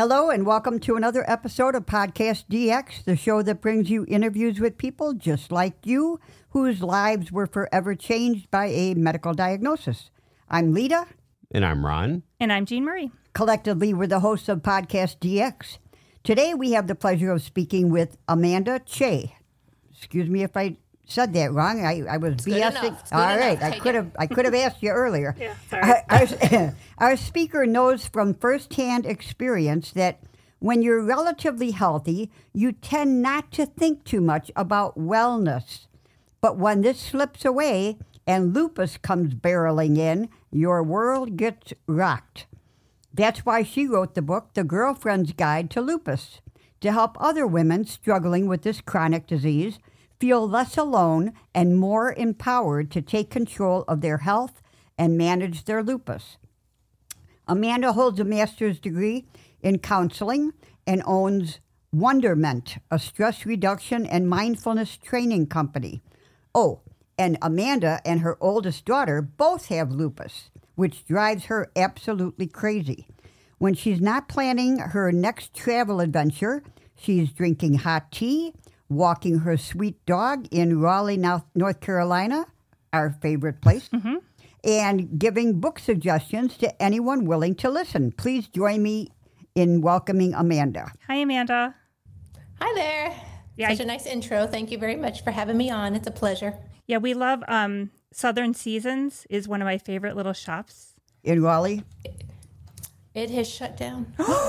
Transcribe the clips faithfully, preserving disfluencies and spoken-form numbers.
Hello and welcome to another episode of Podcast D X, the show that brings you interviews with people just like you, whose lives were forever changed by a medical diagnosis. I'm Lita. And I'm Ron. And I'm Jean Marie. Collectively, we're the hosts of Podcast D X. Today, we have the pleasure of speaking with Amanda Che. Excuse me if I said that wrong. I, I was it's BSing. All right, I could have I could have asked you earlier. Yeah, sorry. Our, our speaker knows from firsthand experience that when you're relatively healthy, you tend not to think too much about wellness. But when this slips away and lupus comes barreling in, your world gets rocked. That's why she wrote the book, The Girlfriend's Guide to Lupus, to help other women struggling with this chronic disease feel less alone and more empowered to take control of their health and manage their lupus. Amanda holds a master's degree in counseling and owns Wonderment, a stress reduction and mindfulness training company. Oh, and Amanda and her oldest daughter both have lupus, which drives her absolutely crazy. When she's not planning her next travel adventure, she's drinking hot tea, walking her sweet dog in Raleigh, North Carolina, our favorite place, mm-hmm. and giving book suggestions to anyone willing to listen. Please join me in welcoming Amanda. Hi, Amanda. Hi there. Yeah, Such I, a nice intro. Thank you very much for having me on. It's a pleasure. Yeah, we love um, Southern Seasons is one of my favorite little shops. In Raleigh? It has shut down.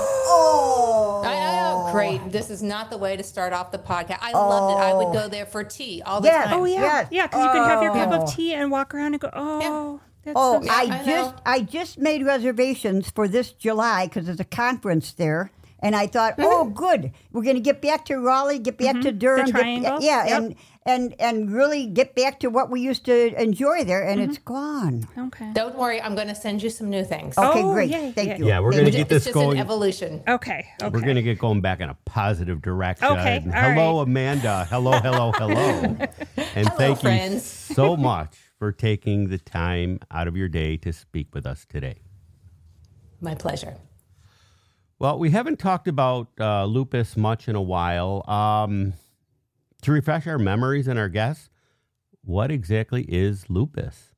Oh! I know. Great. This is not the way to start off the podcast. I loved it. I would go there for tea all the Yeah. time. Oh, yeah. Yes. Yeah, because you can have your cup Oh. of tea and walk around and go, oh, that's Oh, so I I just know. I just made reservations for this July because there's a conference there, and I thought, oh, good, we're going to get back to Raleigh, get back to Durham, The get- Triangle? yeah, Yep. and and and really get back to what we used to enjoy there, and it's gone. Okay. Don't worry. I'm going to send you some new things. Okay, Oh, great, yay, thank yay. you. Yeah, we're Thank going to you. get this It's just going. an evolution. Okay. Okay. We're going to get going back in a positive direction. Okay, all Hello, right. Amanda. Hello, hello, hello. And Hello, thank friends. you so much for taking the time out of your day to speak with us today. My pleasure. Well, we haven't talked about uh, lupus much in a while. Um, to refresh our memories and our guests, what exactly is lupus?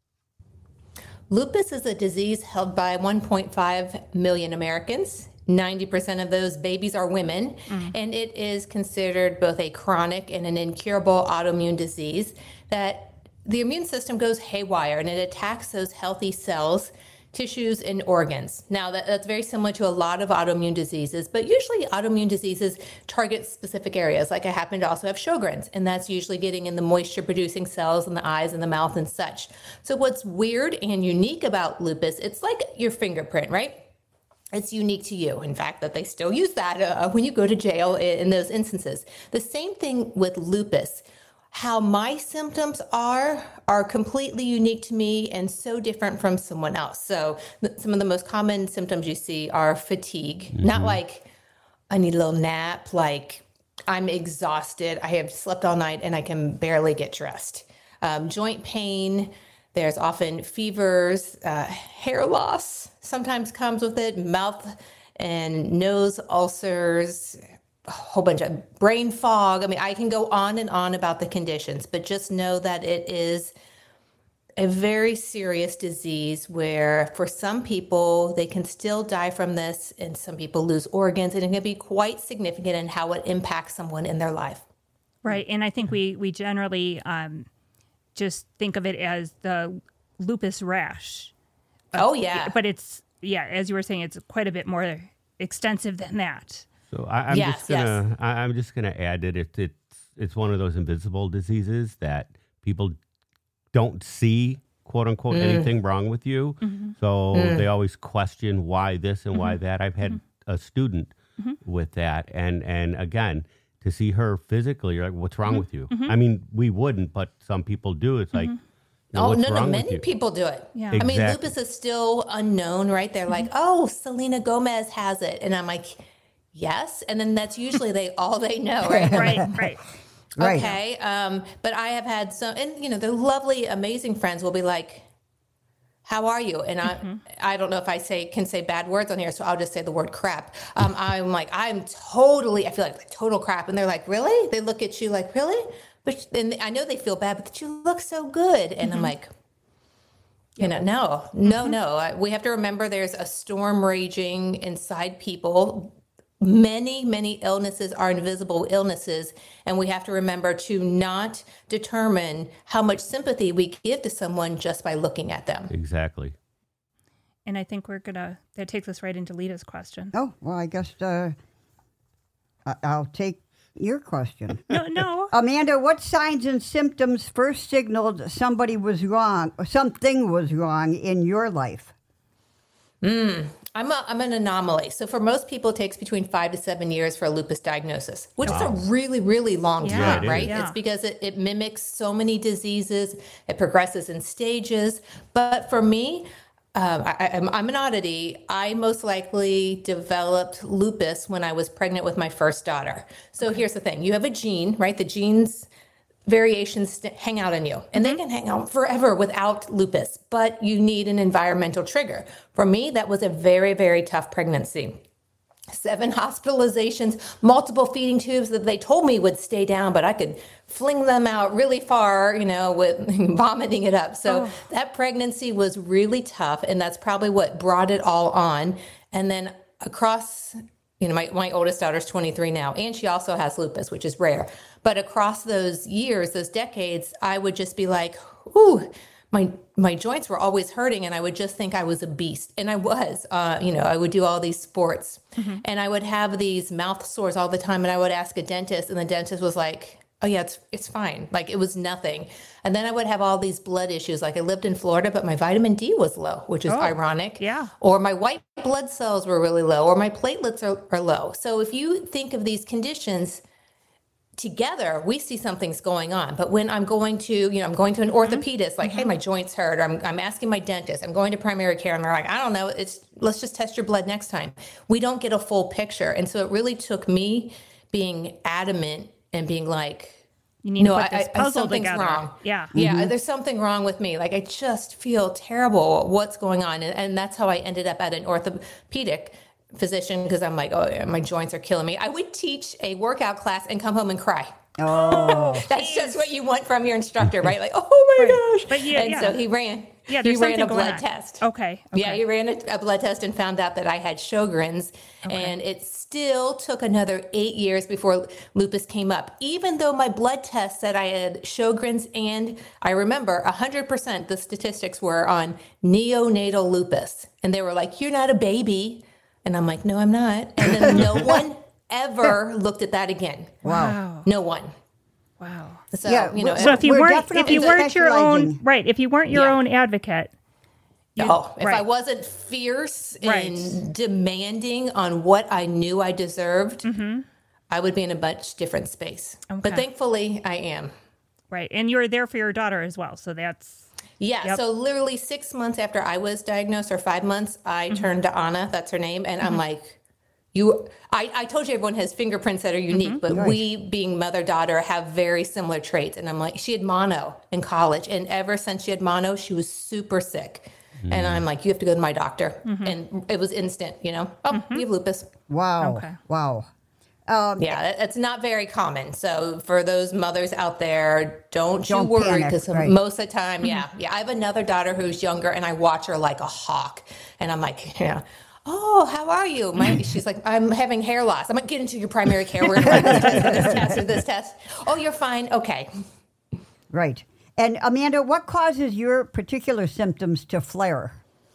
Lupus is a disease held by one point five million Americans. ninety percent of those babies are women, mm. and it is considered both a chronic and an incurable autoimmune disease that the immune system goes haywire and it attacks those healthy cells, tissues, and organs. Now, that, that's very similar to a lot of autoimmune diseases, but usually autoimmune diseases target specific areas. Like I happen to also have Sjogren's, and that's usually getting in the moisture-producing cells in the eyes and the mouth and such. So what's weird and unique about lupus, it's like your fingerprint, right? It's unique to you. In fact, that they still use that uh, when you go to jail in, in those instances. The same thing with lupus. How my symptoms are are completely unique to me and so different from someone else. So th- some of the most common symptoms you see are fatigue, mm-hmm. not like I need a little nap, like I'm exhausted, I have slept all night and I can barely get dressed. Um, joint pain, there's often fevers, uh, hair loss sometimes comes with it, mouth and nose ulcers, a whole bunch of brain fog. I mean, I can go on and on about the conditions, but just know that it is a very serious disease where for some people, they can still die from this, and some people lose organs, and it can be quite significant in how it impacts someone in their life. Right. And I think we, we generally um, just think of it as the lupus rash. Oh, yeah. But it's, yeah, as you were saying, it's quite a bit more extensive than that. So I, I'm Yes, just gonna yes. I, I'm just gonna add that it, it's it's one of those invisible diseases that people don't see, quote unquote, Mm. anything wrong with you. Mm-hmm. So Mm. they always question why this and why Mm-hmm. that. I've had Mm-hmm. a student Mm-hmm. with that, and and again, to see her physically, you're like, what's wrong Mm-hmm. with you? Mm-hmm. I mean, we wouldn't, but some people do. It's like, Mm-hmm. you know, Oh, what's no, no, wrong with many you? people do it. Yeah. I mean, Exactly. lupus is still unknown, right? They're like, oh, Selena Gomez has it. And I'm like, yes. And then that's usually they all they know, right? Right, right. Right. Okay. Um, but I have had some, and you know, the lovely, amazing friends will be like, how are you? And I, mm-hmm. I don't know if I say can say bad words on here, so I'll just say the word crap. Um, I'm like, I'm totally, I feel like total crap. And they're like, really? They look at you like, really? But and I know they feel bad, but you look so good. And mm-hmm. I'm like, you know, no, no, mm-hmm. no. We have to remember there's a storm raging inside people. Many, many illnesses are invisible illnesses, and we have to remember to not determine how much sympathy we give to someone just by looking at them. Exactly. And I think we're going to, that takes us right into Lita's question. Oh, well, I guess uh, I- I'll take your question. No, no. Amanda, what signs and symptoms first signaled somebody was wrong, or something was wrong in your life? Mm. I'm, a, I'm an anomaly. So for most people, it takes between five to seven years for a lupus diagnosis, which wow. is a really, really long yeah. time, yeah, it right? Yeah. It's because it, it mimics so many diseases. It progresses in stages. But for me, um, I, I'm, I'm an oddity. I most likely developed lupus when I was pregnant with my first daughter. So okay. here's the thing. You have a gene, right? The genes variations st- hang out in you, and they can hang out forever without lupus, but you need an environmental trigger. For me, that was a very, very tough pregnancy. Seven hospitalizations, multiple feeding tubes that they told me would stay down, but I could fling them out really far, you know, with vomiting it up. So oh. that pregnancy was really tough, and that's probably what brought it all on. And then across, you know, my, my oldest daughter's twenty-three now, and she also has lupus, which is rare. But across those years, those decades, I would just be like, ooh, my my joints were always hurting, and I would just think I was a beast. And I was, uh, you know, I would do all these sports, mm-hmm. and I would have these mouth sores all the time, and I would ask a dentist, and the dentist was like, oh, yeah, it's it's fine. Like, it was nothing. And then I would have all these blood issues. Like, I lived in Florida, but my vitamin D was low, which is oh, ironic. Yeah. Or my white blood cells were really low, or my platelets are, are low. So if you think of these conditions together, we see something's going on. But when I'm going to, you know, I'm going to an orthopedist, like, mm-hmm. hey, my joints hurt, or I'm, I'm asking my dentist, I'm going to primary care, and they're like, I don't know, it's let's just test your blood next time. We don't get a full picture. And so it really took me being adamant and being like, you need no, to put this I, I, puzzle something's together. wrong. Yeah. Mm-hmm. Yeah, Mm-hmm. there's something wrong with me. Like, I just feel terrible. What's going on? And, and that's how I ended up at an orthopedic physician, because I'm like, oh, yeah, my joints are killing me. I would teach a workout class and come home and cry. Oh, that's just what you want from your instructor, right? Like, oh my right. gosh. But yeah, and yeah. so he ran, yeah, he ran a going blood on. test. Okay. okay. Yeah, he ran a, a blood test and found out that I had Sjogren's, okay. and it still took another eight years before lupus came up. Even though my blood test said I had Sjogren's, and I remember one hundred percent the statistics were on neonatal lupus. And they were like, you're not a baby. And I'm like, no, I'm not. And then no one ever looked at that again. Wow. No one. Wow. So, yeah, you know, so if you we're weren't if you weren't your own right, if you weren't your yeah. own advocate. You, oh, if right. I wasn't fierce right. and demanding on what I knew I deserved, mm-hmm. I would be in a much different space. Okay. But thankfully, I am. Right. And you were there for your daughter as well. So that's Yeah, yep. so literally six months after I was diagnosed, or five months, I mm-hmm. turned to Anna, that's her name, and mm-hmm. I'm like, you. I, I told you everyone has fingerprints that are unique, mm-hmm. but nice. we, being mother-daughter, have very similar traits. And I'm like, she had mono in college, and ever since she had mono, she was super sick. Mm-hmm. And I'm like, you have to go to my doctor. Mm-hmm. And it was instant, you know, oh, mm-hmm. you have lupus. Wow. Okay. Wow. Um, yeah, it's not very common. So for those mothers out there, don't, Don't you worry, panic, because right. most of the time, yeah, yeah. I have another daughter who's younger, and I watch her like a hawk, and I'm like, yeah. Oh, how are you? My, she's like, I'm having hair loss. I'm like, get into your primary care. We're going to run this test or this test or this test. Oh, you're fine. Okay. Right. And Amanda, what causes your particular symptoms to flare?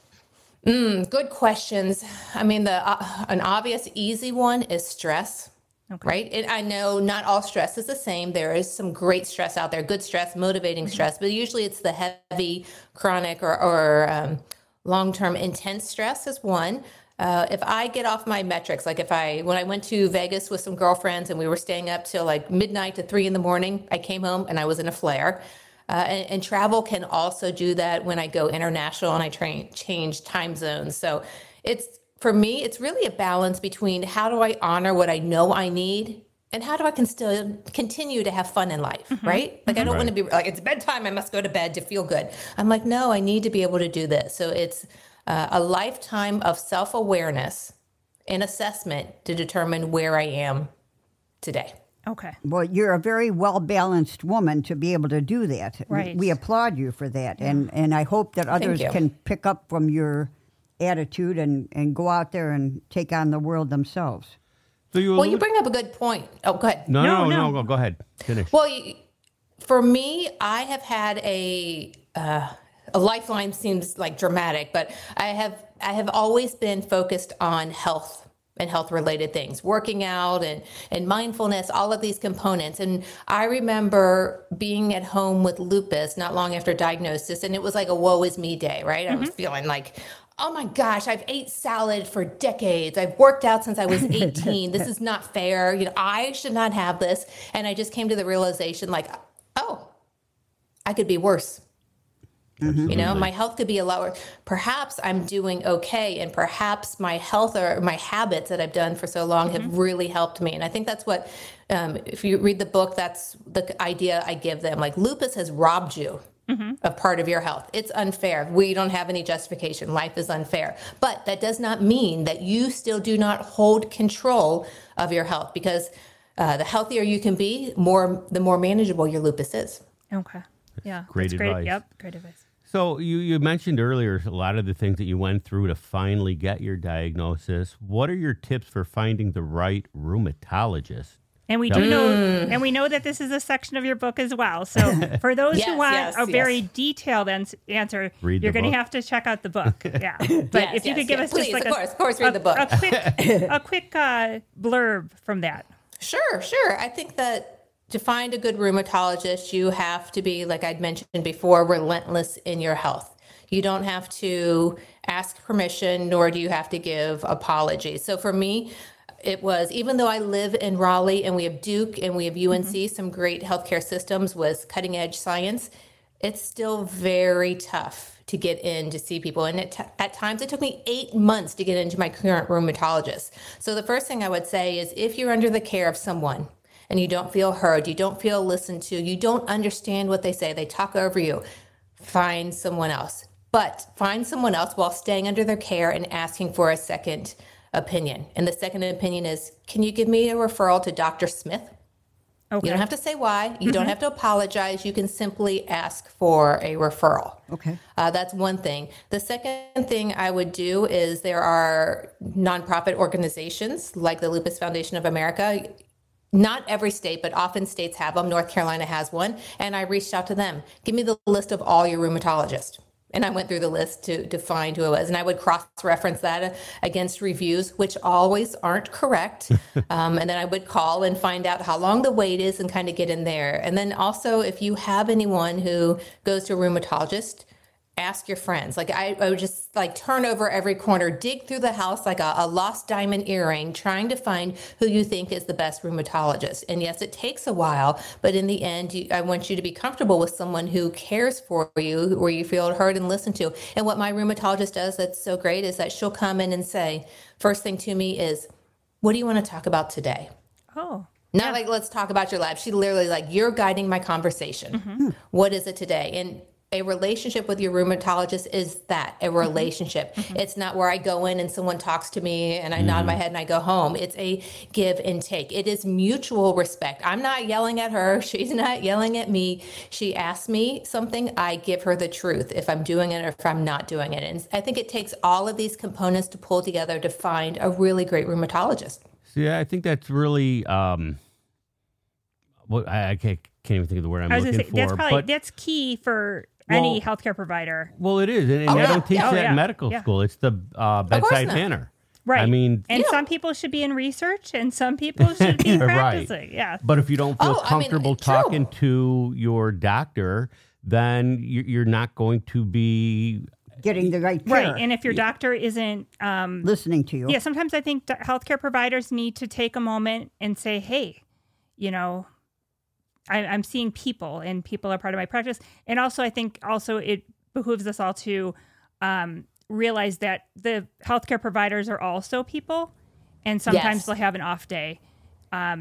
Mm, good questions. I mean, the uh, an obvious easy one is stress. Okay. Right. And I know not all stress is the same. There is some great stress out there, good stress, motivating mm-hmm. stress, but usually it's the heavy, chronic, or, or um, long-term intense stress is one. Uh, if I get off my metrics, like if I, when I went to Vegas with some girlfriends and we were staying up till like midnight to three in the morning, I came home and I was in a flare. Uh, and, and travel can also do that when I go international and I train, change time zones. So it's, for me, it's really a balance between how do I honor what I know I need and how do I can still continue to have fun in life, mm-hmm. right? Like, mm-hmm. I don't right. want to be like, it's bedtime, I must go to bed to feel good. I'm like, no, I need to be able to do this. So it's uh, a lifetime of self-awareness and assessment to determine where I am today. Okay. Well, you're a very well-balanced woman to be able to do that. Right. We applaud you for that. Yeah. And and I hope that others can pick up from your attitude and, and go out there and take on the world themselves. So you well, you bring up a good point. Oh, go ahead. No, no, no, no, no go ahead. Finish. Well, for me, I have had a... Uh, a lifeline seems like dramatic, but I have I have always been focused on health and health-related things, working out and, and mindfulness, all of these components. And I remember being at home with lupus not long after diagnosis, and it was like a woe is me day, right? Mm-hmm. I was feeling like, oh my gosh, I've ate salad for decades. I've worked out since I was eighteen. This is not fair. You know, I should not have this. And I just came to the realization like, oh, I could be worse. Mm-hmm. You know, my health could be a lot worse. Perhaps I'm doing okay, and perhaps my health or my habits that I've done for so long mm-hmm. have really helped me. And I think that's what, um, if you read the book, that's the idea I give them. Like, lupus has robbed you mm-hmm. of part of your health. It's unfair. We don't have any justification. Life is unfair. But that does not mean that you still do not hold control of your health, because uh, the healthier you can be, more the more manageable your lupus is. Okay. Yeah. Great that's advice. Great. Yep. Great advice. So you, you mentioned earlier a lot of the things that you went through to finally get your diagnosis. What are your tips for finding the right rheumatologist? And we do know, and we know that this is a section of your book as well. So for those yes, who want yes, a yes. very detailed ans- answer, Read you're going book. to have to check out the book. Yeah, but yes, if you yes, could give yes. us Please, just like of a, course, of course, read a, the book. a quick, a quick uh, blurb from that. Sure, sure. I think that to find a good rheumatologist, you have to be, like I'd mentioned before, relentless in your health. You don't have to ask permission, nor do you have to give apologies. So for me, it was, even though I live in Raleigh and we have Duke and we have U N C, mm-hmm. some great healthcare systems with cutting edge science, it's still very tough to get in to see people. And it t- at times it took me eight months to get into my current rheumatologist. So the first thing I would say is, if you're under the care of someone and you don't feel heard, you don't feel listened to, you don't understand what they say, they talk over you, find someone else. But find someone else while staying under their care and asking for a second opinion. And the second opinion is, can you give me a referral to Doctor Smith? Okay. You don't have to say why. You mm-hmm. don't have to apologize. You can simply ask for a referral. Okay. Uh, that's one thing. The second thing I would do is, there are nonprofit organizations like the Lupus Foundation of America. Not every state, but often states have them. North Carolina has one. And I reached out to them. Give me the list of all your rheumatologists. And I went through the list to, to find who it was. And I would cross-reference that against reviews, which always aren't correct. um, and then I would call and find out how long the wait is and kind of get in there. And then also, if you have anyone who goes to a rheumatologist, ask your friends. Like, I, I would just like turn over every corner, dig through the house like a, a lost diamond earring, trying to find who you think is the best rheumatologist. And yes, it takes a while, but in the end, you, I want you to be comfortable with someone who cares for you, where you feel heard and listened to. And what my rheumatologist does that's so great is that she'll come in and say, first thing to me is, what do you want to talk about today? Oh. Not yeah. like, let's talk about your lab. She literally like, you're guiding my conversation. Mm-hmm. What is it today? And a relationship with your rheumatologist is that, a relationship. Mm-hmm. It's not where I go in and someone talks to me and I mm-hmm. nod my head and I go home. It's a give and take. It is mutual respect. I'm not yelling at her. She's not yelling at me. She asks me something, I give her the truth if I'm doing it or if I'm not doing it. And I think it takes all of these components to pull together to find a really great rheumatologist. Yeah, I think that's really, um, well, I, I can't, can't even think of the word I'm I was looking gonna say, for. That's probably, but, that's key for well, any healthcare provider. Well, it is. And, and oh, I yeah. don't teach yeah. that oh, yeah. in medical yeah. school. It's the uh, bedside manner. Right. I mean, and yeah. some people should be in research and some people should be practicing. Right. Yeah. But if you don't feel oh, comfortable I mean, talking to your doctor, then you're not going to be getting the right care. Right. And if your doctor isn't um, listening to you. Yeah. Sometimes I think healthcare providers need to take a moment and say, hey, you know, I, I'm seeing people and people are part of my practice. And also, I think also it behooves us all to um, realize that the healthcare providers are also people, and sometimes yes. they'll have an off day. Um,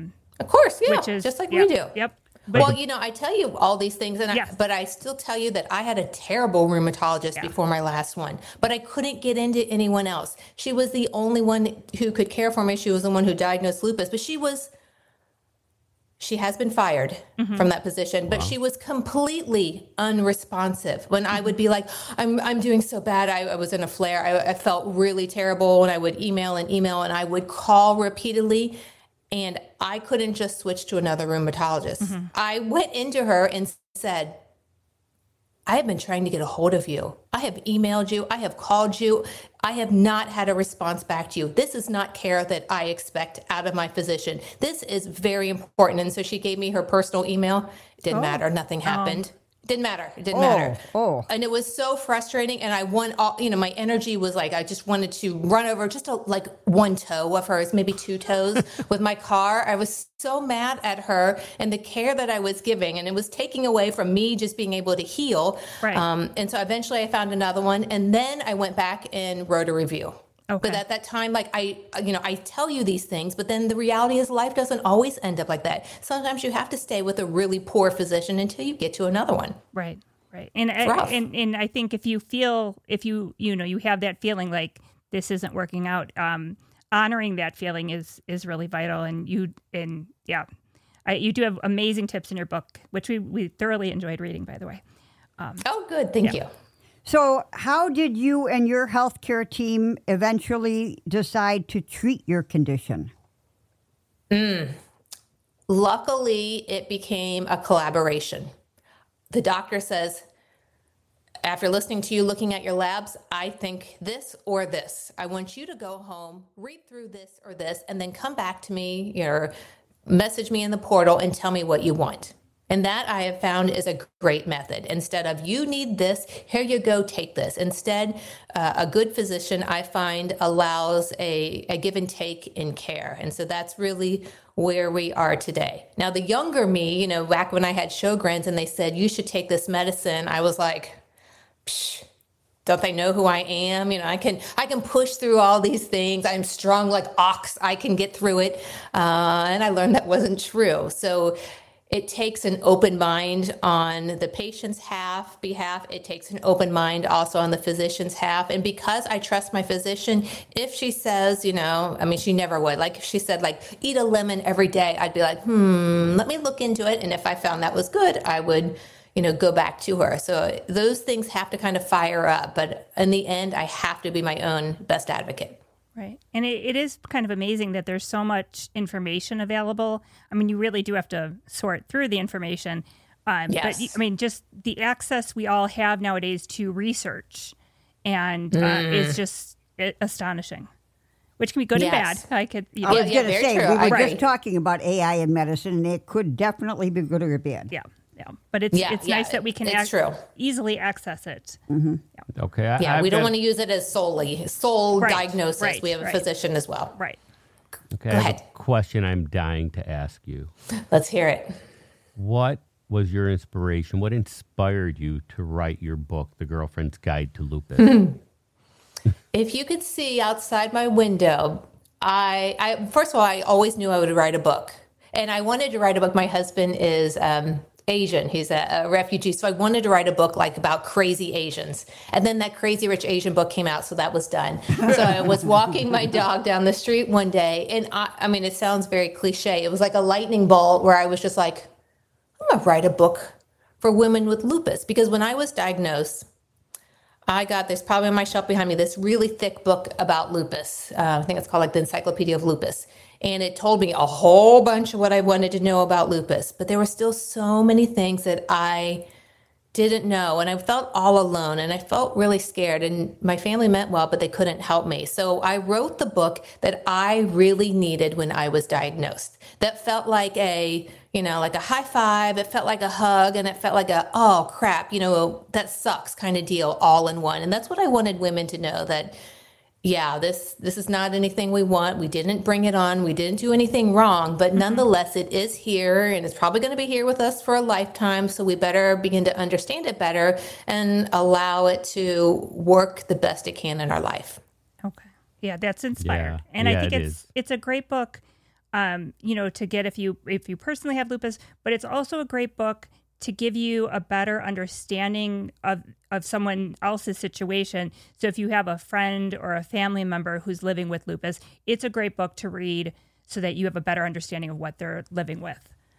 Of course, yeah, which is just like yep, we do. Yep. Well, you know, I tell you all these things, and Yes. I, but I still tell you that I had a terrible rheumatologist Yeah. before my last one, but I couldn't get into anyone else. She was the only one who could care for me. She was the one who diagnosed lupus, but she was, she has been fired Mm-hmm. from that position, but she was completely unresponsive. When I would be like, I'm, I'm doing so bad. I, I was in a flare. I, I felt really terrible, and I would email and email, and I would call repeatedly. And I couldn't just switch to another rheumatologist. Mm-hmm. I went into her and said, I have been trying to get a hold of you. I have emailed you. I have called you. I have not had a response back to you. This is not care that I expect out of my physician. This is very important. And so she gave me her personal email. It didn't Oh. matter. Nothing happened. Didn't matter. It didn't Oh, matter. oh. And it was so frustrating. And I won all, you know, my energy was like, I just wanted to run over just a, like one toe of hers, maybe two toes with my car. I was so mad at her and the care that I was giving. And it was taking away from me just being able to heal. Right. Um, and so eventually I found another one. And then I went back and wrote a review. Okay. But at that time, like I, you know, I tell you these things, but then the reality is life doesn't always end up like that. Sometimes you have to stay with a really poor physician until you get to another one. Right, right. And rough. and and I think if you feel if you you know you have that feeling like this isn't working out, um, honoring that feeling is is really vital. And you and yeah, I, you do have amazing tips in your book, which we we thoroughly enjoyed reading, by the way. Oh, good. Thank you. So, how did you and your healthcare team eventually decide to treat your condition? Luckily, it became a collaboration. The doctor says, after listening to you, looking at your labs, I think this or this. I want you to go home, read through this or this, and then come back to me or message me in the portal and tell me what you want. And that I have found is a great method. Instead of you need this, here you go, take this. Instead, uh, a good physician, I find, allows a, a give and take in care. And so that's really where we are today. Now, the younger me, you know, back when I had Sjogren's and they said, you should take this medicine, I was like, psh, don't they know who I am? You know, I can I can push through all these things. I'm strong like ox. I can get through it. Uh, and I learned that wasn't true. So it takes an open mind on the patient's half behalf. It takes an open mind also on the physician's half. And because I trust my physician, if she says, you know, I mean, she never would. Like if she said, like, eat a lemon every day, I'd be like, hmm, let me look into it. And if I found that was good, I would, you know, go back to her. So those things have to kind of fire up. But in the end, I have to be my own best advocate. Right. And it, it is kind of amazing that there's so much information available. I mean, you really do have to sort through the information. Um, Yes. But, I mean, just the access we all have nowadays to research and uh, Mm. is just uh, astonishing, which can be good Yes. and bad. I could, you I know, was yeah, going to very say, true. we I were agree. just talking about A I in medicine, and it could definitely be good or bad. yeah, yeah. But it's Yeah, it's yeah, nice that we can it's ac- true. easily access it. Okay. I, Yeah, I've we don't got- want to use it as solely sole Right, diagnosis. right, we have a right. physician as well. Right. Okay, Go I have ahead. a question I'm dying to ask you. Let's hear it. What was your inspiration? What inspired you to write your book, The Girlfriend's Guide to Lupus? If you could see outside my window, I, I first of all, I always knew I would write a book, and I wanted to write a book. My husband is um, Asian; he's a, a refugee, so I wanted to write a book like about crazy Asians. And then that Crazy Rich Asian book came out, so that was done. So I was walking my dog down the street one day, and I, I mean, it sounds very cliche. It was like a lightning bolt where I was just like, I'm gonna write a book for women with lupus, because when I was diagnosed, I got this, probably on my shelf behind me, this really thick book about lupus. Uh, I think it's called like the Encyclopedia of Lupus. And it told me a whole bunch of what I wanted to know about lupus. But there were still so many things that I didn't know. And I felt all alone, and I felt really scared. And my family meant well, but they couldn't help me. So I wrote the book that I really needed when I was diagnosed. That felt like a, you know, like a high five. It felt like a hug, and it felt like a, oh crap, you know, that sucks kind of deal all in one. And that's what I wanted women to know, that, yeah, this, this is not anything we want. We didn't bring it on. We didn't do anything wrong, but nonetheless, it is here, and it's probably going to be here with us for a lifetime. So we better begin to understand it better and allow it to work the best it can in our life. Okay. Yeah, that's inspired. Yeah. And Yeah, I think it it's is. it's a great book um, you know, to get if you if you personally have lupus, but it's also a great book to give you a better understanding of, of someone else's situation. So if you have a friend or a family member who's living with lupus, it's a great book to read so that you have a better understanding of what they're living with.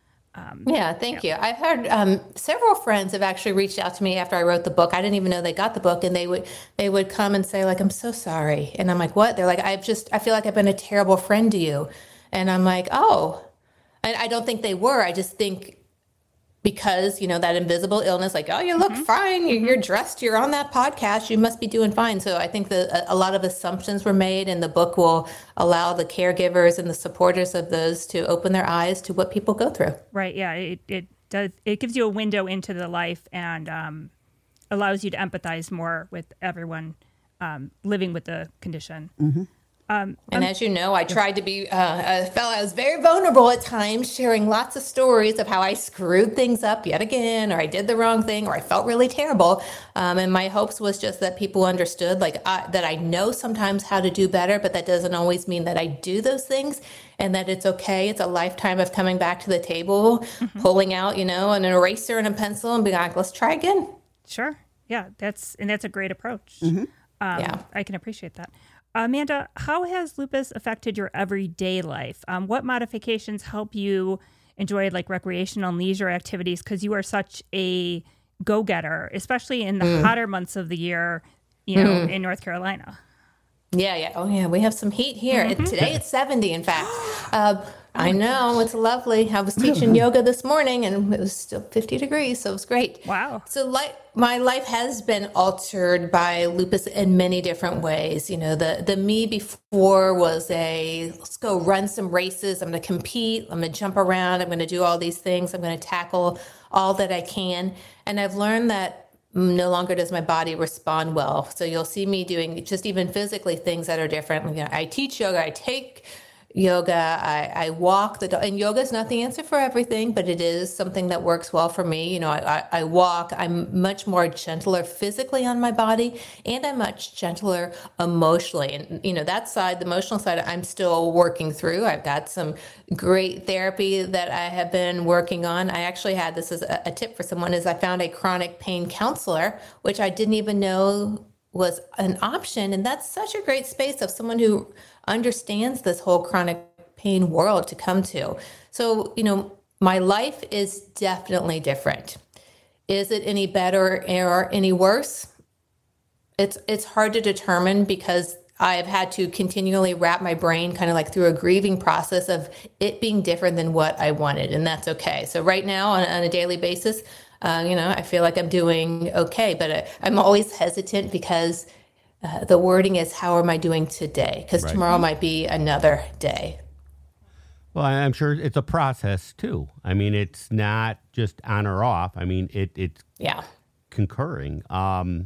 Um, yeah, thank yeah. you. I've heard um, several friends have actually reached out to me after I wrote the book. I didn't even know they got the book, and they would they would come and say like, "I'm so sorry," and I'm like, "What?" They're like, "I've just I feel like I've been a terrible friend to you," and I'm like, "Oh," and I don't think they were. I just think. Because, you know, that invisible illness, like, oh, you look mm-hmm. fine, you're, you're dressed, you're on that podcast, you must be doing fine. So I think that a, a lot of assumptions were made, and the book will allow the caregivers and the supporters of those to open their eyes to what people go through. Right. Yeah. It, it does. It gives you a window into the life and um, allows you to empathize more with everyone um, living with the condition. Mm-hmm. Um, and um, as you know, I tried to be, uh, I felt I was very vulnerable at times, sharing lots of stories of how I screwed things up yet again, or I did the wrong thing, or I felt really terrible. Um, and my hopes was just that people understood, like I, that I know sometimes how to do better, but that doesn't always mean that I do those things, and that it's okay. It's a lifetime of coming back to the table, mm-hmm. pulling out, you know, an eraser and a pencil and being like, let's try again. Sure. Yeah. That's, and that's a great approach. Mm-hmm. Um, yeah. I can appreciate that. Amanda, how has lupus affected your everyday life? Um, what modifications help you enjoy like recreational and leisure activities? Because you are such a go-getter, especially in the mm. hotter months of the year, you know, mm. in North Carolina. Yeah, yeah. Oh, yeah. We have some heat here. Mm-hmm. Today it's seventy, in fact. Uh, I know. It's lovely. I was teaching yoga this morning, and it was still fifty degrees, so it was great. Wow. So like, my life has been altered by lupus in many different ways. You know, the, the me before was a, let's go run some races. I'm going to compete. I'm going to jump around. I'm going to do all these things. I'm going to tackle all that I can. And I've learned that no longer does my body respond well. So you'll see me doing just even physically things that are different. You know, I teach yoga, I take yoga, I, I walk the dog, and yoga is not the answer for everything, but it is something that works well for me. You know, I, I, I walk, I'm much more gentler physically on my body, and I'm much gentler emotionally. And, you know, that side, the emotional side, I'm still working through. I've got some great therapy that I have been working on. I actually had, this is a, a tip for someone, is I found a chronic pain counselor, which I didn't even know was an option. And that's such a great space of someone who understands this whole chronic pain world to come to. So, you know, my life is definitely different. Is it any better or any worse? It's it's hard to determine because I've had to continually wrap my brain kind of like through a grieving process of it being different than what I wanted. And that's okay. So right now on, on a daily basis, uh, you know, I feel like I'm doing okay, but I, I'm always hesitant because Uh, the wording is, how am I doing today? Because right. tomorrow might be another day. Well, I'm sure it's a process, too. I mean, it's not just on or off. I mean, it it's yeah. concurring. Um,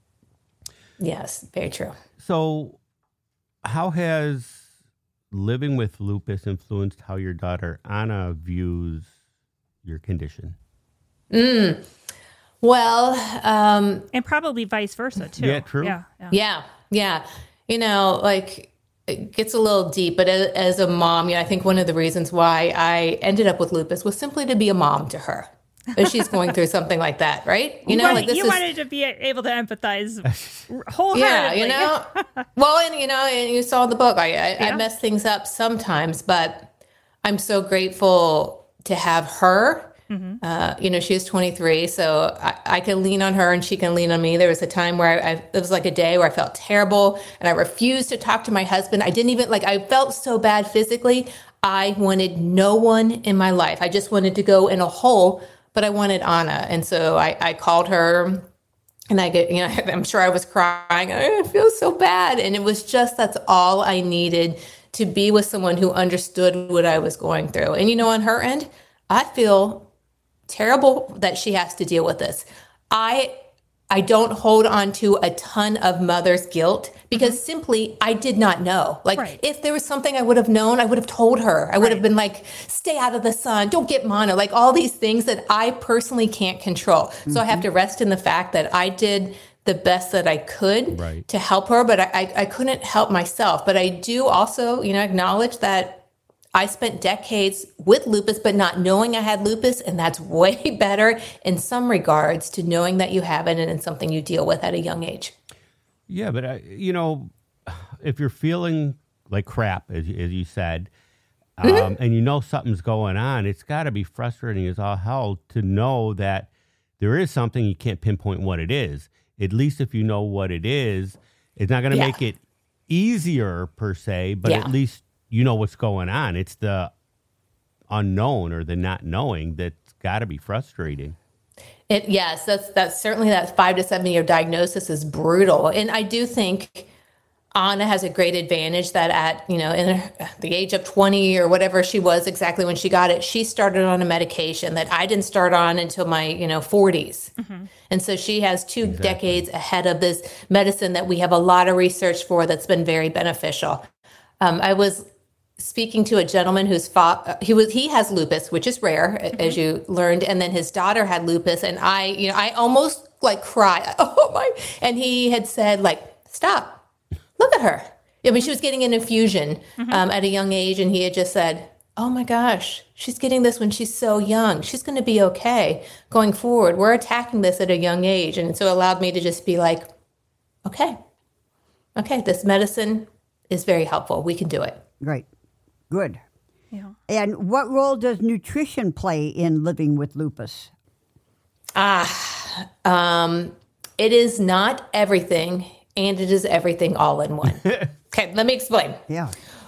yes, very true. So how has living with lupus influenced how your daughter, Anna, views your condition? Mm. Well, um, and probably vice versa too. Yeah, true. Yeah, yeah, yeah, yeah. You know, like it gets a little deep, but as, as a mom, you know, I think one of the reasons why I ended up with lupus was simply to be a mom to her. If she's going through something like that, right? You, you know, wanted, like this you is, wanted to be able to empathize wholeheartedly. Yeah, you know. Well, and you know, and you saw the book. I, I, yeah. I mess things up sometimes, but I'm so grateful to have her. Mm-hmm. Uh, you know, she is twenty-three, so I, I can lean on her and she can lean on me. There was a time where I, I, it was like a day where I felt terrible and I refused to talk to my husband. I didn't even, like, I felt so bad physically. I wanted no one in my life. I just wanted to go in a hole, but I wanted Anna. And so I, I called her and I get, you know, I'm sure I was crying. I feel so bad. And it was just, that's all I needed, to be with someone who understood what I was going through. And, you know, on her end, I feel terrible that she has to deal with this. I I don't hold on to a ton of mother's guilt because mm-hmm. simply I did not know. Like right. if there was something I would have known, I would have told her. I would right. have been like, stay out of the sun, don't get mono, like all these things that I personally can't control. Mm-hmm. So I have to rest in the fact that I did the best that I could right. to help her, but I, I, I couldn't help myself. But I do also, you know, acknowledge that I spent decades with lupus, but not knowing I had lupus. And that's way better in some regards to knowing that you have it and it's something you deal with at a young age. Yeah, but, uh, you know, if you're feeling like crap, as, as you said, um, mm-hmm. and you know something's going on, it's got to be frustrating as all hell to know that there is something you can't pinpoint what it is. At least if you know what it is, it's not going to yeah. make it easier per se, but yeah. at least you know what's going on. It's the unknown or the not knowing that's got to be frustrating. It, yes, that's that's certainly that five to seven year diagnosis is brutal. And I do think Anna has a great advantage that at, you know, in her, the age of twenty or whatever she was exactly when she got it, she started on a medication that I didn't start on until my, you know, forties. Mm-hmm. And so she has two exactly. decades ahead of this medicine that we have a lot of research for that's been very beneficial. Um, I was speaking to a gentleman whose fa- he was he has lupus, which is rare, mm-hmm. as you learned, and then his daughter had lupus, and I, you know, I almost like cry. Oh my! And he had said, like, stop. Look at her. I mean, she was getting an infusion mm-hmm. um, at a young age, and he had just said, oh my gosh, she's getting this when she's so young. She's going to be okay going forward. We're attacking this at a young age. And so it allowed me to just be like, okay, okay, this medicine is very helpful. We can do it. Right. Good. Yeah. And what role does nutrition play in living with lupus? Ah, um, it is not everything. And it is everything all in one. Okay, let me explain. Yeah.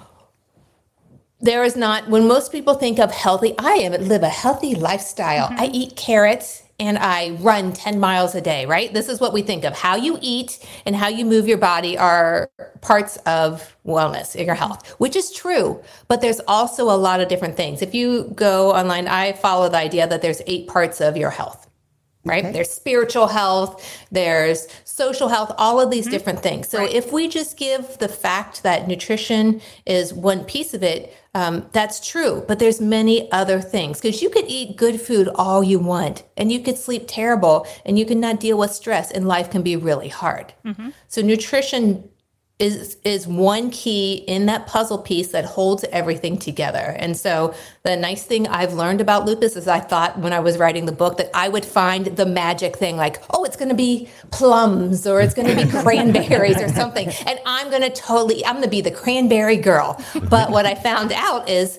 There is not, when most people think of healthy, I am live a healthy lifestyle. Mm-hmm. I eat carrots and I run ten miles a day, right? This is what we think of. How you eat and how you move your body are parts of wellness in your health, which is true. But there's also a lot of different things. If you go online, I follow the idea that there's eight parts of your health. Right? Okay. There's spiritual health, there's social health, all of these mm-hmm. different things. So right. if we just give the fact that nutrition is one piece of it, um, that's true. But there's many other things because you could eat good food all you want and you could sleep terrible and you can not deal with stress and life can be really hard. Mm-hmm. So nutrition is is one key in that puzzle piece that holds everything together. And so the nice thing I've learned about lupus is I thought when I was writing the book that I would find the magic thing like, oh, it's going to be plums or it's going to be cranberries or something. And I'm going to totally, I'm going to be the cranberry girl. But what I found out is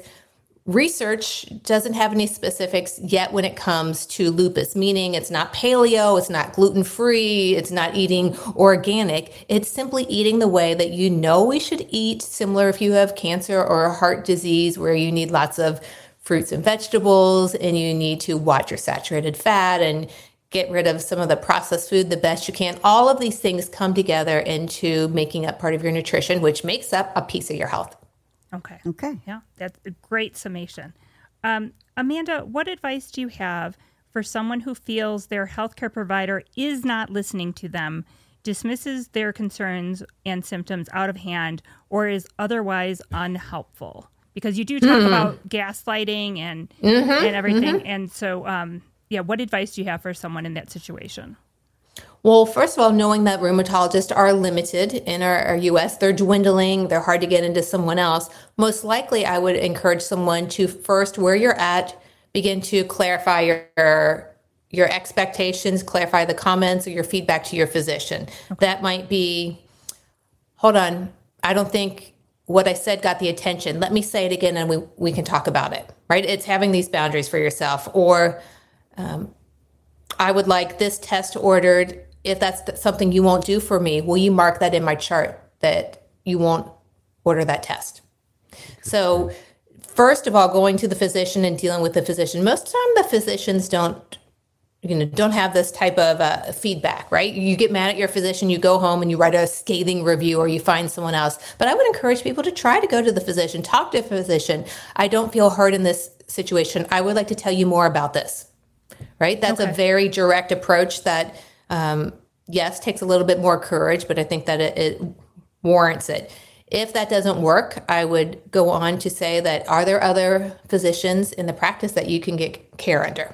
research doesn't have any specifics yet when it comes to lupus, meaning it's not paleo, it's not gluten-free, it's not eating organic. It's simply eating the way that you know we should eat, similar if you have cancer or a heart disease where you need lots of fruits and vegetables and you need to watch your saturated fat and get rid of some of the processed food the best you can. All of these things come together into making up part of your nutrition, which makes up a piece of your health. Okay. Okay. Yeah, that's a great summation. Um, Amanda, what advice do you have for someone who feels their healthcare provider is not listening to them, dismisses their concerns and symptoms out of hand, or is otherwise unhelpful? Because you do talk mm. about gaslighting and mm-hmm, and everything. Mm-hmm. And so, um, yeah, what advice do you have for someone in that situation? Well, first of all, knowing that rheumatologists are limited in our, our U S, they're dwindling, they're hard to get into someone else. Most likely, I would encourage someone to first, where you're at, begin to clarify your your expectations, clarify the comments or your feedback to your physician. Okay. That might be, hold on, I don't think what I said got the attention. Let me say it again and we, we can talk about it, right? It's having these boundaries for yourself. Or um, I would like this test ordered. If that's something you won't do for me, will you mark that in my chart that you won't order that test? So first of all, going to the physician and dealing with the physician. Most of the time the physicians don't, you know, don't have this type of uh, feedback, right? You get mad at your physician, you go home and you write a scathing review or you find someone else. But I would encourage people to try to go to the physician, talk to a physician. I don't feel heard in this situation. I would like to tell you more about this, right? That's okay. A very direct approach that Um, yes, takes a little bit more courage, but I think that it, it warrants it. If that doesn't work, I would go on to say that, are there other physicians in the practice that you can get care under?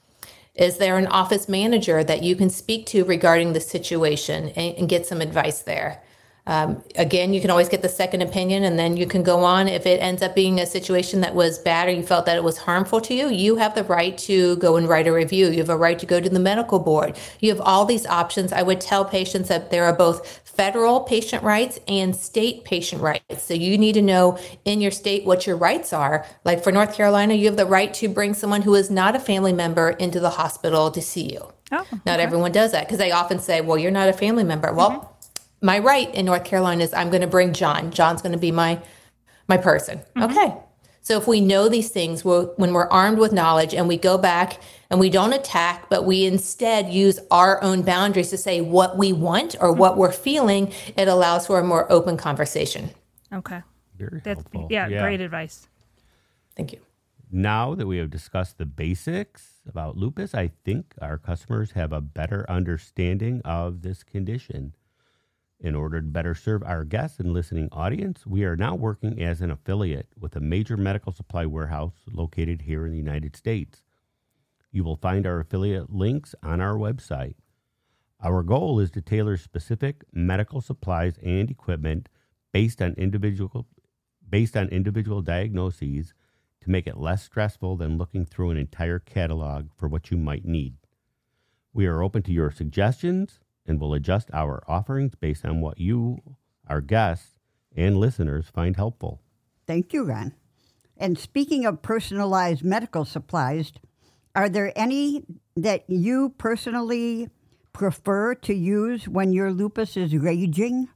Is there an office manager that you can speak to regarding the situation and, and get some advice there? Um, again, you can always get the second opinion, and then you can go on. If it ends up being a situation that was bad or you felt that it was harmful to you, you have the right to go and write a review. You have a right to go to the medical board. You have all these options. I would tell patients that there are both federal patient rights and state patient rights. So you need to know in your state what your rights are. Like for North Carolina, you have the right to bring someone who is not a family member into the hospital to see you. Oh, okay. Not everyone does that because they often say, well, you're not a family member. Well, mm-hmm. My right in North Carolina is I'm going to bring John. John's going to be my my person. Mm-hmm. Okay. So if we know these things, we're, when we're armed with knowledge and we go back and we don't attack, but we instead use our own boundaries to say what we want or mm-hmm. what we're feeling, it allows for a more open conversation. Okay. Very That's, helpful. Yeah, yeah, great advice. Thank you. Now that we have discussed the basics about lupus, I think our customers have a better understanding of this condition. In order to better serve our guests and listening audience, we are now working as an affiliate with a major medical supply warehouse located here in the United States. You will find our affiliate links on our website. Our goal is to tailor specific medical supplies and equipment based on individual based on individual diagnoses to make it less stressful than looking through an entire catalog for what you might need. We are open to your suggestions and will adjust our offerings based on what you, our guests, and listeners find helpful. Thank you, Ron. And speaking of personalized medical supplies, are there any that you personally prefer to use when your lupus is raging?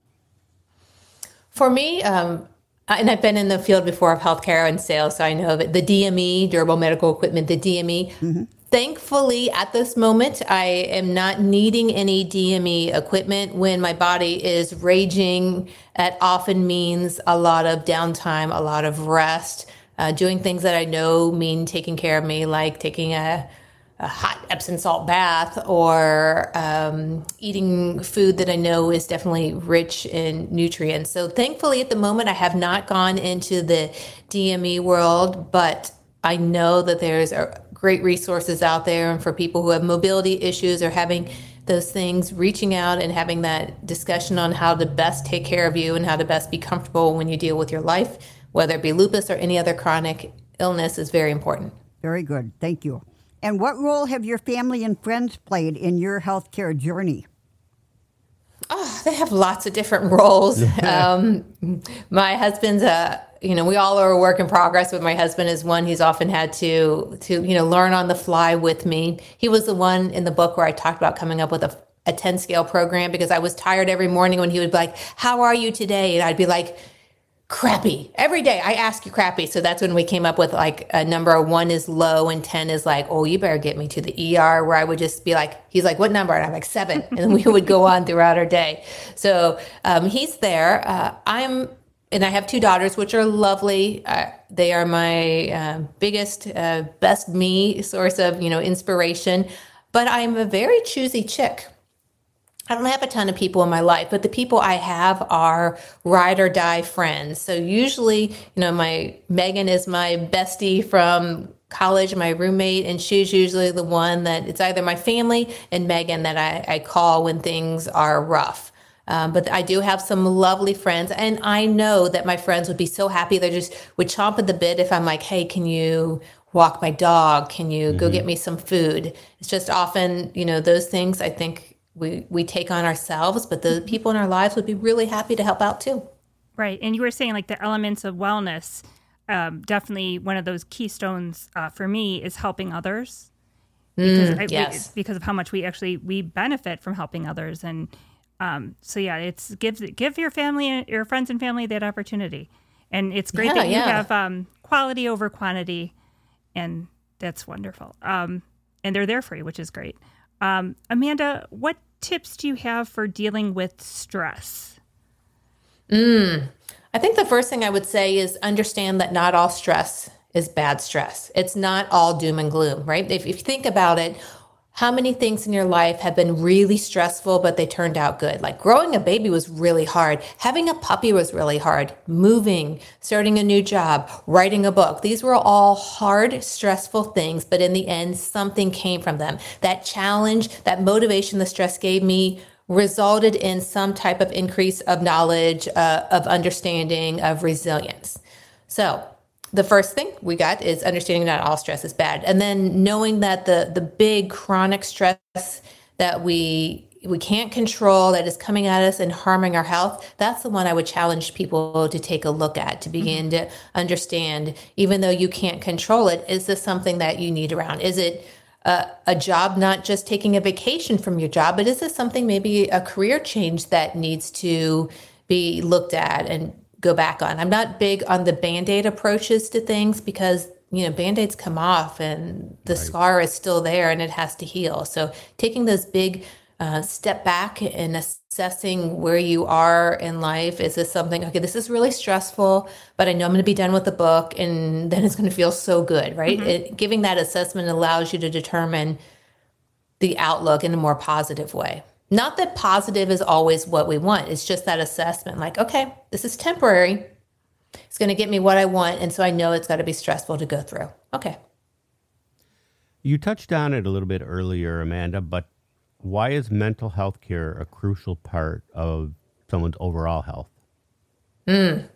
For me, um, and I've been in the field before of healthcare and sales, so I know of it, the D M E, durable medical equipment, the D M E. Mm-hmm. Thankfully, at this moment, I am not needing any D M E equipment. When my body is raging, that often means a lot of downtime, a lot of rest, uh, doing things that I know mean taking care of me, like taking a, a hot Epsom salt bath or um, eating food that I know is definitely rich in nutrients. So thankfully, at the moment, I have not gone into the D M E world, but I know that there's a great resources out there, and for people who have mobility issues or having those things, reaching out and having that discussion on how to best take care of you and how to best be comfortable when you deal with your life, whether it be lupus or any other chronic illness, is very important. Very good. Thank you. And what role have your family and friends played in your healthcare journey? Oh, they have lots of different roles. um, my husband's a, you know, we all are a work in progress, but my husband is one. He's often had to, to, you know, learn on the fly with me. He was the one in the book where I talked about coming up with a, a ten scale program because I was tired every morning when he would be like, how are you today? And I'd be like, crappy. Every day I ask you crappy. So that's when we came up with like a number one is low and ten is like, oh, you better get me to the E R, where I would just be like, he's like, what number? And I'm like, seven. And then we would go on throughout our day. So um, he's there. Uh, I'm, and I have two daughters, which are lovely. Uh, they are my uh, biggest, uh, best me source of, you know, inspiration. But I'm a very choosy chick. I don't have a ton of people in my life, but the people I have are ride or die friends. So usually, you know, my Megan is my bestie from college, my roommate, and she's usually the one that it's either my family and Megan that I, I call when things are rough. Um, but I do have some lovely friends, and I know that my friends would be so happy. They just would chomp at the bit if I'm like, hey, can you walk my dog? Can you mm-hmm. go get me some food? It's just often, you know, those things I think we, we take on ourselves, but the people in our lives would be really happy to help out too. Right. And you were saying like the elements of wellness, um, definitely one of those keystones uh, for me is helping others. Because, mm, I, yes. we, because of how much we actually, we benefit from helping others. And um, so, yeah, it's give, give your family, your friends and family that opportunity. And it's great yeah, that you yeah. have um, quality over quantity, and that's wonderful. Um, and they're there for you, which is great. Um, Amanda, what tips do you have for dealing with stress? Mm, I think the first thing I would say is understand that not all stress is bad stress. It's not all doom and gloom, right? If, if you think about it, how many things in your life have been really stressful, but they turned out good? Like growing a baby was really hard. Having a puppy was really hard. Moving, starting a new job, writing a book. These were all hard, stressful things, but in the end, something came from them. That challenge, that motivation the stress gave me resulted in some type of increase of knowledge, uh, of understanding, of resilience. So the first thing we got is understanding that all stress is bad. And then knowing that the, the big chronic stress that we we can't control, that is coming at us and harming our health, that's the one I would challenge people to take a look at, to begin mm-hmm. to understand, even though you can't control it, is this something that you need around? Is it a, a job, not just taking a vacation from your job, but is this something, maybe a career change that needs to be looked at and go back on? I'm not big on the Band-Aid approaches to things because, you know, Band-Aids come off and the right. scar is still there and it has to heal. So taking those big uh, step back and assessing where you are in life. Is this something, okay, this is really stressful, but I know I'm going to be done with the book and then it's going to feel so good, right? Mm-hmm. It, giving that assessment allows you to determine the outlook in a more positive way. Not that positive is always what we want. It's just that assessment, like, okay, this is temporary. It's going to get me what I want. And so I know it's got to be stressful to go through. Okay. You touched on it a little bit earlier, Amanda, but why is mental health care a crucial part of someone's overall health? Mm.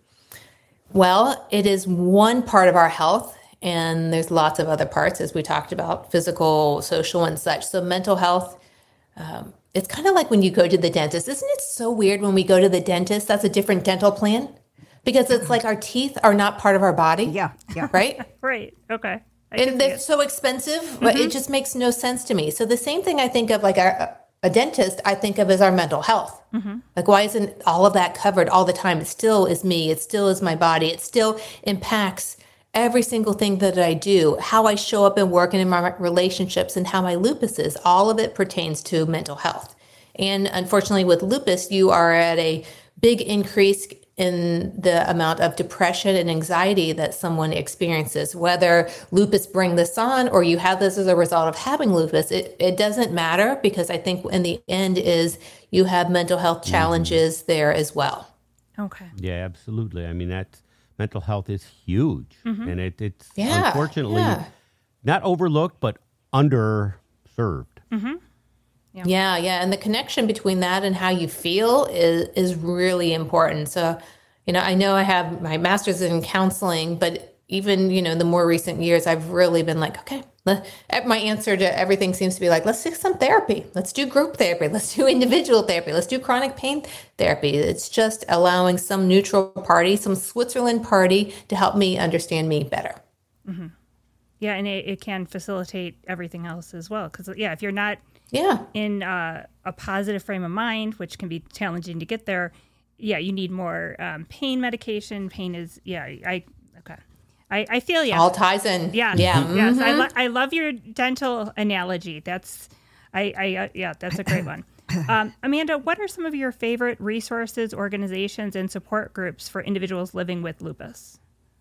Well, it is one part of our health, and there's lots of other parts, as we talked about, physical, social, and such. So mental health, um, it's kind of like when you go to the dentist. Isn't it so weird when we go to the dentist, that's a different dental plan? Because it's like our teeth are not part of our body. Yeah, yeah. Right? Right, okay. And they're so expensive, mm-hmm. but it just makes no sense to me. So the same thing I think of, like our, a dentist, I think of as our mental health. Mm-hmm. Like, why isn't all of that covered all the time? It still is me. It still is my body. It still impacts every single thing that I do, how I show up in work and in my relationships, and how my lupus is. All of it pertains to mental health. And unfortunately, with lupus, you are at a big increase in the amount of depression and anxiety that someone experiences. Whether lupus bring this on or you have this as a result of having lupus, it, it doesn't matter, because I think in the end is you have mental health challenges mm-hmm. there as well. Okay. Yeah, absolutely. I mean, that's, mental health is huge. Mm-hmm. And it, it's yeah, unfortunately yeah. not overlooked, but underserved. Mm-hmm. Yeah. yeah, yeah. And the connection between that and how you feel is is really important. So, you know, I know I have my master's in counseling, but even, you know, in the more recent years, I've really been like, okay, my answer to everything seems to be like, let's do some therapy. Let's do group therapy. Let's do individual therapy. Let's do chronic pain therapy. It's just allowing some neutral party, some Switzerland party, to help me understand me better. Mm-hmm. Yeah, and it, it can facilitate everything else as well. Because, yeah, if you're not yeah. in uh, a positive frame of mind, which can be challenging to get there, yeah, you need more um, pain medication. Pain is, yeah, I, okay. I, I feel you. All ties in. Yeah. Yeah. Mm-hmm. Yes. I, lo- I love your dental analogy. That's, I, I uh, yeah, that's a great one. Um, Amanda, what are some of your favorite resources, organizations, and support groups for individuals living with lupus?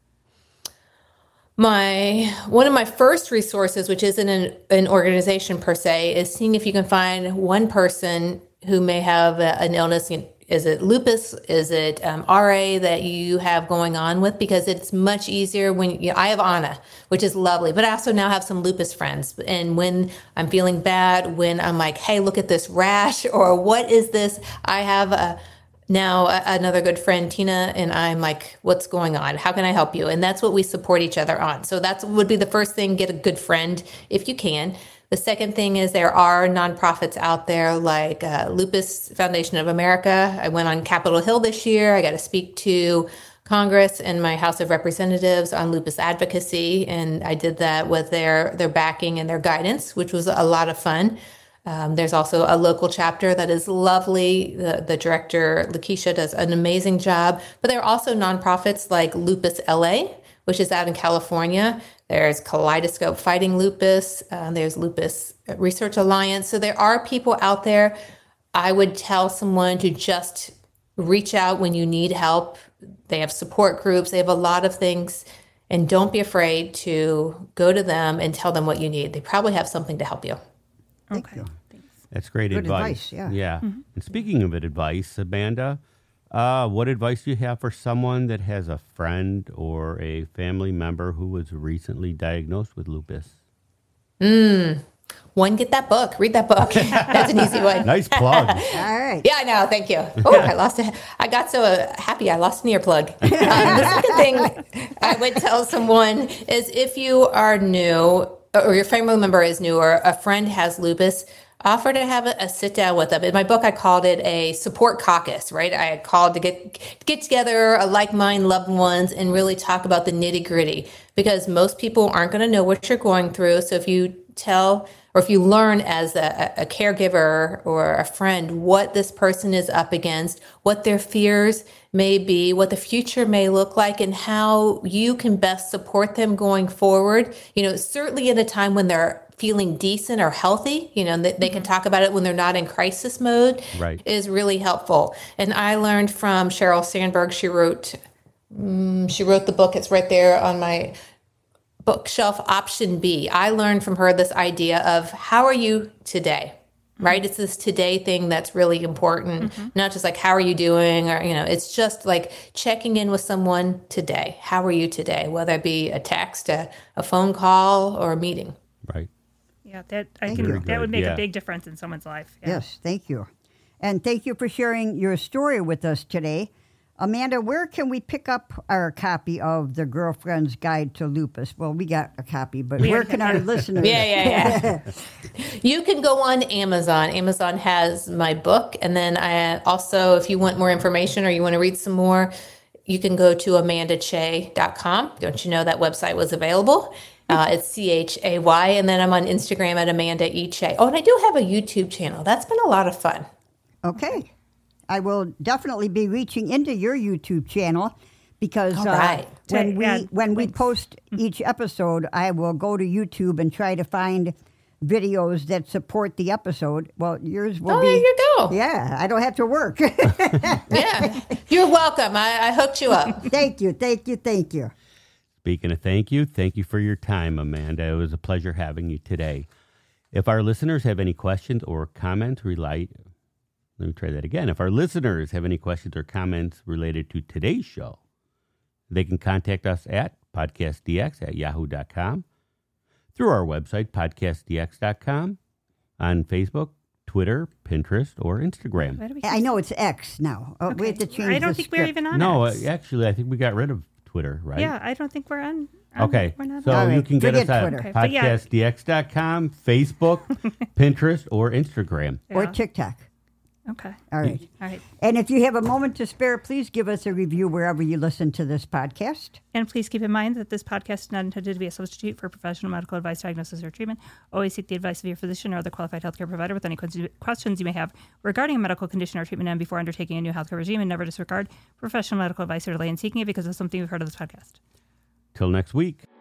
My one of my first resources, which isn't an, an organization per se, is seeing if you can find one person who may have a, an illness. Is it lupus? Is it um, R A that you have going on with? Because it's much easier when you know, I have Anna, which is lovely, but I also now have some lupus friends. And when I'm feeling bad, when I'm like, hey, look at this rash, or what is this? I have a Now, another good friend, Tina, and I'm like, what's going on? How can I help you? And that's what we support each other on. So that would be the first thing, get a good friend if you can. The second thing is there are nonprofits out there like uh, Lupus Foundation of America. I went on Capitol Hill this year. I got to speak to Congress and my House of Representatives on lupus advocacy. And I did that with their, their backing and their guidance, which was a lot of fun. Um, there's also a local chapter that is lovely. The, the director, Lakeisha, does an amazing job. But there are also nonprofits like Lupus L A, which is out in California. There's Kaleidoscope Fighting Lupus. Uh, there's Lupus Research Alliance. So there are people out there. I would tell someone to just reach out when you need help. They have support groups. They have a lot of things. And don't be afraid to go to them and tell them what you need. They probably have something to help you. Thank Okay. you. That's great Good advice. advice, yeah. Yeah. Mm-hmm. And speaking of advice, Amanda, uh, what advice do you have for someone that has a friend or a family member who was recently diagnosed with lupus? Mm. One, get that book. Read that book. That's an easy one. Nice plug. All right. Yeah, I know. Thank you. Oh, I lost it. I got so uh, happy I lost an earplug. Um, the second thing I would tell someone is if you are new or your family member is new or a friend has lupus, offer to have a, a sit down with them. In my book, I called it a support caucus, right? I had called to get get together a like-minded loved ones and really talk about the nitty gritty because most people aren't going to know what you're going through. So if you tell or if you learn as a, a caregiver or a friend what this person is up against, what their fears may be, what the future may look like, and how you can best support them going forward, you know, certainly at a time when they're feeling decent or healthy, you know, they, they can talk about it when they're not in crisis mode, Right. is really helpful. And I learned from Sheryl Sandberg. She wrote, um, she wrote the book. It's right there on my bookshelf, Option B. I learned from her this idea of how are you today, right? It's this today thing that's really important, mm-hmm. not just like, how are you doing? Or, you know, it's just like checking in with someone today. How are you today? Whether it be a text, a, a phone call, or a meeting. Right. Yeah, that I Thank can, you. that would make Yeah. a big difference in someone's life. Yeah. Yes, thank you. And thank you for sharing your story with us today. Amanda, where can we pick up our copy of The Girlfriend's Guide to Lupus? Well, we got a copy, but We where got- can our listeners? Yeah, yeah, yeah. You can go on Amazon. Amazon has my book. And then I also, if you want more information or you want to read some more, you can go to amanda chay dot com. Don't you know that website was available? Uh, it's C H A Y. And then I'm on Instagram at Amanda E. Chay. Oh, and I do have a YouTube channel. That's been a lot of fun. Okay. I will definitely be reaching into your YouTube channel because All uh, right. when we Yeah, when we links. post each episode, I will go to YouTube and try to find videos that support the episode. Well, yours will Oh, be. there you go. Yeah, I don't have to work. Yeah. You're welcome. I, I hooked you up. Thank you, thank you, thank you. Speaking of thank you, thank you for your time, Amanda. It was a pleasure having you today. If our listeners have any questions or comments relate, let me try that again. If our listeners have any questions or comments related to today's show, they can contact us at podcastdx at yahoo dot com, through our website, podcast d x dot com, on Facebook, Twitter, Pinterest, or Instagram. Why do we I know it's X now. Oh, we have to change I don't the think we're script. even on No, uh, X. actually, I think we got rid of Twitter, right? Yeah, I don't think we're on. on Okay, We're not so on. All you right, can get us forget on Twitter. Okay, but yeah. podcast d x dot com, Facebook, Pinterest, or Instagram. Or Yeah. TikTok. Okay. All right. All right. And if you have a moment to spare, please give us a review wherever you listen to this podcast. And please keep in mind that this podcast is not intended to be a substitute for professional medical advice, diagnosis, or treatment. Always seek the advice of your physician or other qualified healthcare provider with any que- questions you may have regarding a medical condition or treatment and before undertaking a new healthcare regime, and never disregard professional medical advice or delay in seeking it because of something you've heard of this podcast. Till next week.